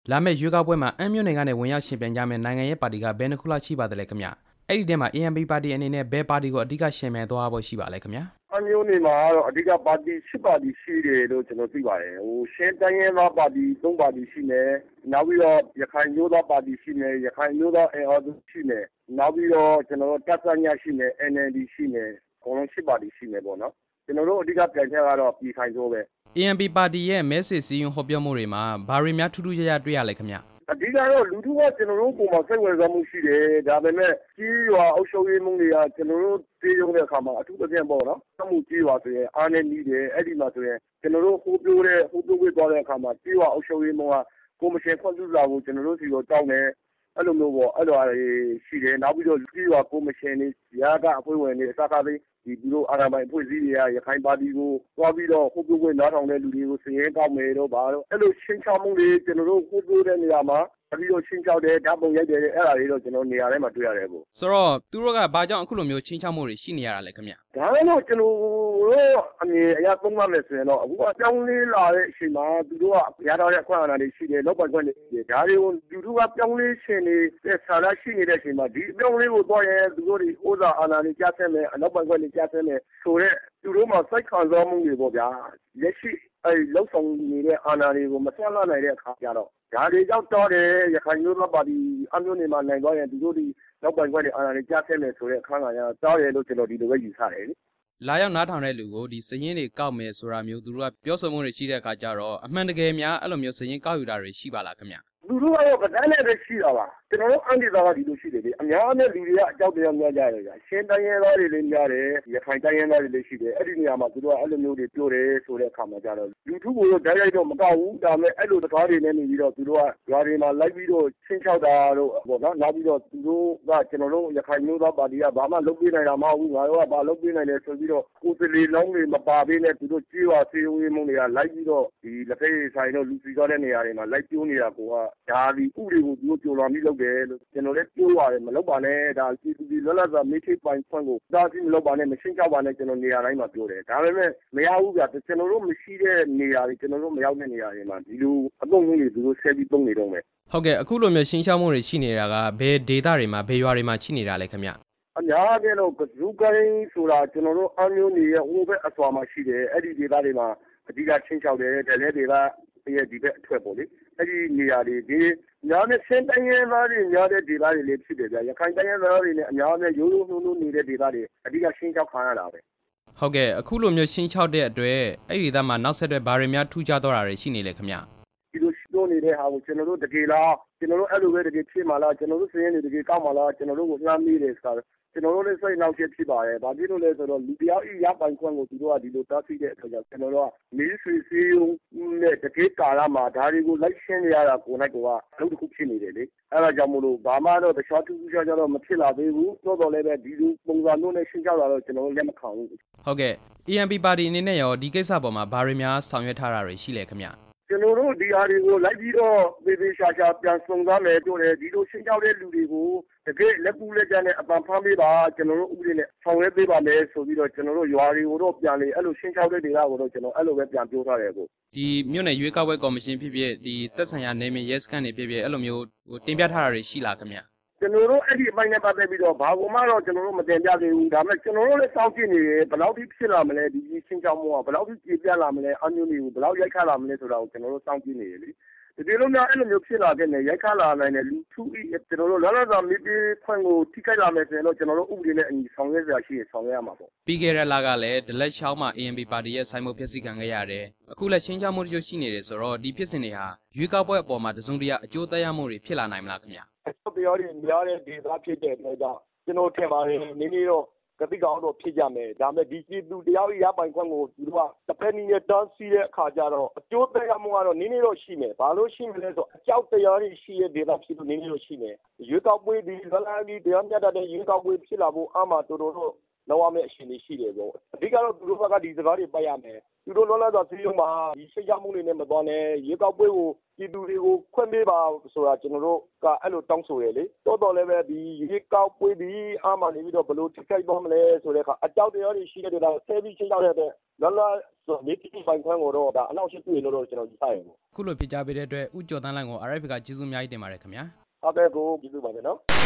လာမယ့်ရွေးကောက်ပွဲမှာအမ်းမြို့နယ်ကနေဝင်ရောက်ရှင်ပြိုင်ကြမယ့်နိုင်ငံရေးပါတီကဘယ်နှခုလောက်ရှိပါသလဲခင်ဗျအဲ့ဒီထဲမှာ ANP ပါတီအနေနဲ့ဘယ်ပါတီကိုအဓိကရှင်ပြိုင်သွားဖို့ရှိပါလဲခင်ဗျအမ်းမြို့နယ်မှာတော့အဓိကပါတီ၈ပါတီရှိတယ်လို့ကျွန်တော်သိပါတယ်ရှင်းတိုင်းရင်းသားပါတီ၃ပါတီရှိမယ်နောက်ပြီးတော့ရခိုင်မျိုးသားပါတီရှိမယ်ရခိုင်မျိုးသားအင်အားစုရှိမယ်နောက်ပြီးတော့ကျွန်တော်တို့တပ်စညရှိမယ် NLD ရှိမယ်အကုန်လုံး၈ပါတီရှိမယ်ပေါ့နော်ကျွန်တော်တို့အဓိကပြိုင်ချက်ကတော့ပြည်ခိုင်စိုးပဲ ANP ပါတီရဲ့မဲဆွေစည်းရုံးဟောပြောမှုတွေမှာဘာတွေများထူးထူးခြားခြားတွေ့ရလဲခင်ဗျအဓိကတော့လူထုကကျွန်တော်တို့ပုံမှာစိတ်ဝင်စားမှုရှိတယ်ဒါပေမဲ့ကြီးရွာအုပ်ချုပ်ရေးမှုတွေကကျွန်တော်တို့ပြည်ရုံတဲ့အခါမှာအထူးသဖြင့်ပေါ့နော်သမှုကြီးရွာဆိုရင်အားနဲ့နီးတယ်အဲ့ဒီမှာဆိုရင်ကျွန်တော်တို့ဟိုးပြိုးဝေးသွားတဲ့အခါမှာကြီးရွာအုပ်ချုပ်ရေးမှုကကိုမရှင်ခွင့်ပြုစာကိုကျွန်တော်တို့စီကိုတောင်းတယ်အဲ့လိုမျိုးပေါ့အဲ့လိုရှိတယ်နောက်ပြီးတော့ကြီးရွာကိုမရှင်နေရာကအဖွဲ့ဝင်တွေအစကားလေးဒီလိုအာဏာပိုင်အဖွဲ့အစည်းတွေကရခိုင်ပါတီကိုသွားပြီးတော့ဟိုးပြိုးဝေးနားထောင်တဲ့လူတွေကိုစည်ရဲကောက်မယ်တော့ဘာလို့အဲ့လိုရှင်းချမှုတွေကျွန်တော်တို့ဟိုးပြိုးတဲ့နေရာမှာပြီးတော့ချင်းချောက်တယ်ဓာတ်ပုံရိုက်တယ်အဲ့ဒါလေးတော့ကျွန်တော်နေရာထဲမှာတွေ့ရတယ်ပေါ့ဆိုတော့သူတို့ကဘာကြောင့်အခုလိုမျိုးချင်းချောက်မှုတွေရှိနေရတာလဲခင်ဗျဒါတော့ကျွန်တော်တို့အမြင်အရသုံးမှမယ်ဆိုရင်တော့အခုအကြောင်းလေးလာတဲ့အချိန်မှာသူတို့ကရထားတဲ့အခွင့်အာဏာတွေရှိတယ်လောက်ပိုင်ခွင့်တွေရှိတယ်ဒါတွေကိုလူထုကပြောင်းလဲရှင်နေတဲ့ဆန္ဒရှိနေတဲ့အချိန်မှာဒီအပြောင်းလဲကိုတော့ရဲသူတို့တွေဥစ္စာအာဏာတွေကြားဆင်းမယ်အနောက်ပိုင်ခွင့်တွေကြားဆင်းမယ်ဆိုတော့သူတို့မှစိုက်ခံစားမှုတွေပေါ့ဗျာလက်ရှိလောက်ဆောင်နေတဲ့အာဏာတွေကိုမဆန့်လာနိုင်တဲ့အခါကျတော့ဒါတွေကြောင့်တော့တယ်ရခိုင်မျိုးသားပါတီအမျိုးနေမှာနိုင်သွားရင်သူတို့ဒီနောက်ပိုင်ခွင့်တွေအာဏာတွေကြားဆင်းမယ်ဆိုတဲ့အခါကတောင်းရလို့ကျွန်တော်ဒီလိုပဲယူဆတယ်လေလာရောက်နားထောင်တဲ့လူကိုဒီစရင်တွေကောက်မယ်ဆိုတာမျိုးသူတို့ကပြောဆိုမှုတွေရှိတဲ့အခါကျတော့အမှန်တကယ်များအဲ့လိုမျိုးစရင်ကောက်ယူတာတွေရှိပါလားခင်ဗျလူတို့ကတော့ဗဒန်းနဲ့ပဲရှိတာပါကျွန်တော်တို့အန်ဒီသားကဒီလိုရှိတယ်လေအများနဲ့လူတွေကအကြောက်တရားများကြတယ်ကြာရှင်းတိုင်းရင်းသားတွေလည်းများတယ်ရခိုင်တိုင်းရင်းသားတွေလည်းရှိတယ်အဲ့ဒီနေရာမှာသူတို့ကအဲ့လိုမျိုးတွေပြောတယ်ဆိုတဲ့အခါမှာကျတော့လူထုကိုတော့ဓာတ်ရိုက်တော့မကောက်ဘူးဒါပေမဲ့အဲ့လိုတကားတွေနဲ့နေပြီးတော့သူတို့ကရွာတွေမှာလိုက်ပြီးတော့ချင်းချောက်တာတော့ပေါ့နော်နောက်ပြီးတော့သူတို့ကကျွန်တော်တို့ရခိုင်မျိုးသားပါတီကဘာမှလုပ်ပေးနိုင်တာမဟုတ်ဘူးငါတို့ကဘာလုပ်ပေးနိုင်လဲဆိုပြီးတော့ကိုယ်စလီလောင်းတွေမပါပေးနဲ့သူတို့ကြေးရွာစေဝေးမှုတွေကလိုက်ပြီးတော့ဒီလက်ဖက်ဆိုင်တို့လူစီသွားတဲ့နေရာတွေမှာလိုက်ပြိုးနေတာကိုကဒါဒီဥတွေကိုသူတို့ကြိုလာပြီးလုပ်တယ်လို့ကျွန်တော်လည်းပြောရတယ်မလုပ်ပါနဲ့ဒါဒီလောလောဆယ်မိခိပိုင်ဖွင့်ကိုဒါစီမလုပ်ပါနဲ့မရှင်းချပါနဲ့ကျွန်တော်နေရာတိုင်းမှာပြောတယ်ဒါပေမဲ့မရဘူးဗျကျွန်တော်တို့မရှိတဲ့နေရာတွေကျွန်တော်တို့မရောက်တဲ့နေရာတွေမှာဒီလိုအပုံလုံးတွေသူတို့ဆက်ပြီးပုံနေတော့မယ်ဟုတ်ကဲ့အခုလိုမျိုးရှင်းချမှုတွေရှိနေတာကဘယ်ဒေသတွေမှာဘယ်ရွာတွေမှာရှိနေတာလဲခင်ဗျအများကြီးတော့ကဇူကိုင်းဆိုတာကျွန်တော်တို့အမျိုးနေရဲ့ဟိုဘက်အစွာမှာရှိတယ်အဲ့ဒီဒေသတွေမှာအဓိကချင်းချောက်တယ်တယ်လဲဒေသရဲ့ဒီဘက်အထွက်ပေါ့လေအဲ့ဒီနေရာတွေဒီညာနဲ့ရှင်းတိုင်းရင်းသားတွေညာတဲ့ဒေသတွေလည်းဖြစ်တယ်ဗျာရခိုင်တိုင်းရင်းသားတွေနဲ့အများနဲ့ရိုးရိုးနှိုးနှိုးနေတဲ့ဒေသတွေအဓိကရှင်းချောက်ခံရတာပဲဟုတ်ကဲ့အခုလိုမျိုးရှင်းချောက်တဲ့အတွက်အဲ့ဒီဒေသမှာနောက်ဆက်တွဲဘာတွေများထူးခြားသွားတာတွေရှိနေလဲခင်ဗျဒီလိုပြောနေတဲ့ဟာကိုကျွန်တော်တို့တကယ်လားကျွန်တော်တို့အဲ့လိုပဲတကယ်ဖြစ်မှာလားကျွန်တော်တို့စရင်တွေတကယ်ကောက်မှာလားကျွန်တော်တို့ကိုလှမ်းမိတယ်ဆိုတာကျွန်တော်တို့လည်းစိတ်နှောက်ယှက်ဖြစ်ပါတယ်။ဘာဖြစ်လို့လဲဆိုတော့လူတယောက်ရပိုင်ခွင့်ကိုသူတို့ကဒီလိုတားဆီးတဲ့အခါကျကျွန်တော်တို့ကမီးဆွေးစည်းရုံးနဲ့တကယ်ကာလမှာဒါတွေကိုလိုက်ရှင်းနေရတာကိုနိုင်ကအလုပ်တစ်ခုဖြစ်နေတယ်လေ။အဲ့ဒါကြောင့်မို့လို့ဘာမှတော့တခြားထူးထူးခြားခြားတော့မဖြစ်လာသေးဘူး။သို့တော်လည်းပဲဒီလိုပုံစံမျိုးနဲ့ရှင်းကြတာတော့ကျွန်တော်တို့လက်မခံဘူး။ဟုတ်ကဲ့ ANP ပါတီအနေနဲ့ရောဒီကိစ္စပေါ်မှာဘာတွေများဆောင်ရွက်ထားတာတွေရှိလဲခင်ဗျ။ကျွန်တော်တို့ဒီဟာတွေကိုလိုက်ပြီးတော့ပေပေရှာရှာပြန်စုံစမ်းမယ်ပြောတယ်ဒီလိုရှင်းကြောက်တဲ့လူတွေကိုတကယ်လက်ပူးလက်ကျန်နဲ့အပန်ဖမ်းပေးပါကျွန်တော်တို့ဥပဒေနဲ့ဆောင်ရွက်ပေးပါမယ်ဆိုပြီးတော့ကျွန်တော်တို့ရွာတွေကိုတော့ပြန်လေအဲ့လိုရှင်းကြောက်တဲ့ဒေသကိုတော့ကျွန်တော်အဲ့လိုပဲပြန်ပြောထားတယ်ကိုဒီမြို့နယ်ရွေးကောက်ပွဲကော်မရှင်ဖြစ်ဖြစ်ဒီသက်ဆိုင်ရာနယ်မြေရဲစခန်းတွေဖြစ်ဖြစ်အဲ့လိုမျိုးတင်ပြထားတာတွေရှိလားခင်ဗျကျွန်တော်တို့အဲ့ဒီအပိုင်းနဲ့ပတ်သက်ပြီးတော့ဘာမှတော့ကျွန်တော်တို့မတင်ပြသေးဘူးဒါပေမဲ့ကျွန်တော်တို့လည်းစောင့်ကြည့်နေတယ်ဘယ်လောက်ထိဖြစ်လာမလဲဒီချင်းချောင်းမို့ကဘယ်လောက်ထိကြည်ပြလာမလဲအမျိုးမျိုးဘယ်လောက်ရိုက်ခတ်လာမလဲဆိုတာကိုကျွန်တော်တို့စောင့်ကြည့်နေတယ်လေဒီလိုမျိုးအဲ့လိုမျိုးဖြစ်လာတဲ့နဲ့ရိုက်ခတ်လာနိုင်တဲ့လူထုကျွန်တော်တို့လောလောဆယ်မိပြီးဖွင့်ကိုထိခိုက်လာမယ်ဆိုရင်တော့ကျွန်တော်တို့ဥပဒေနဲ့အညီဆောင်ရွက်ရရှိရင်ဆောင်ရွက်ရမှာပေါ့ပြီးခဲ့တဲ့လကလည်းဒလက်ချောင်းမှာ ANP ပါတီရဲ့ဆိုင်မုတ်ဖြစ်စီခံခဲ့ရတယ်အခုလည်းချင်းချောင်းမှုတို့ရှိနေတယ်ဆိုတော့ဒီဖြစ်စဉ်တွေဟာရွေးကောက်ပွဲအပေါ်မှာတစုံတရာအကျိုးသက်ရောက်မှုတွေဖြစ်လာနိုင်မလားခင်ဗျအကျိုးတရားတွေများတဲ့ဒေသဖြစ်တဲ့အတွက်ကြောင့်ကျွန်တော်ထင်ပါတယ်နည်းနည်းတော့ကတိကောင်တော့ဖြစ်ကြမယ်ဒါပေမဲ့ဒီပြည်သူတရားရပိုင်ခွင့်ကိုသူတို့ကတစ်ဖက်နည်းနဲ့တန်းစီတဲ့အခါကျတော့အကျိုးသက်ရောက်မှုကတော့နည်းနည်းတော့ရှိမယ်ဘာလို့ရှိမလဲဆိုအကြောက်တရားတွေရှိတဲ့ဒေသဖြစ်လို့နည်းနည်းတော့ရှိမယ်ရွေးကောက်ပွဲဒီလလန်ဒီတရားမျှတတဲ့ရွေးကောက်ပွဲဖြစ်လာဖို့အမှတော်တော်တော့လောက်ရမယ့်အခြေအနေရှိတယ်ပေါ့အဓိကတော့သူတို့ဘက်ကဒီစကားတွေပတ်ရမယ်သူတို့လောလောဆယ်စီးရုံမှာဒီစိတ်ကြမှုတွေနဲ့မတော်နဲ့ရေကောက်ပွဲကိုပြည်သူတွေကိုခွင့်ပေးပါဆိုတာကျွန်တော်တို့ကအဲ့လိုတောင်းဆိုရလေတော်လည်းပဲဒီရေကောက်ပွဲဒီအားမနေပြီးတော့ဘလို့ထိခိုက်သွားမလဲဆိုတဲ့အခါအကြောက်တရားတွေရှိတဲ့တဲ့ဆဲပြီးချင်းရောက်တဲ့လောလောဆိုဒီပိုင်ခွင့်ကိုတော့ဒါအနောက်ရှိတွေ့လို့တော့ကျွန်တော်ယူဆရတယ်ပေါ့ခုလိုဖြစ်ကြပေးတဲ့အတွက်ဥကျော်တန်းလန့်ကို RFA ကကျေးဇူးအများကြီးတင်ပါတယ်ခင်ဗျာဟုတ်ကဲ့ကိုကျေးဇူးပါပဲနော်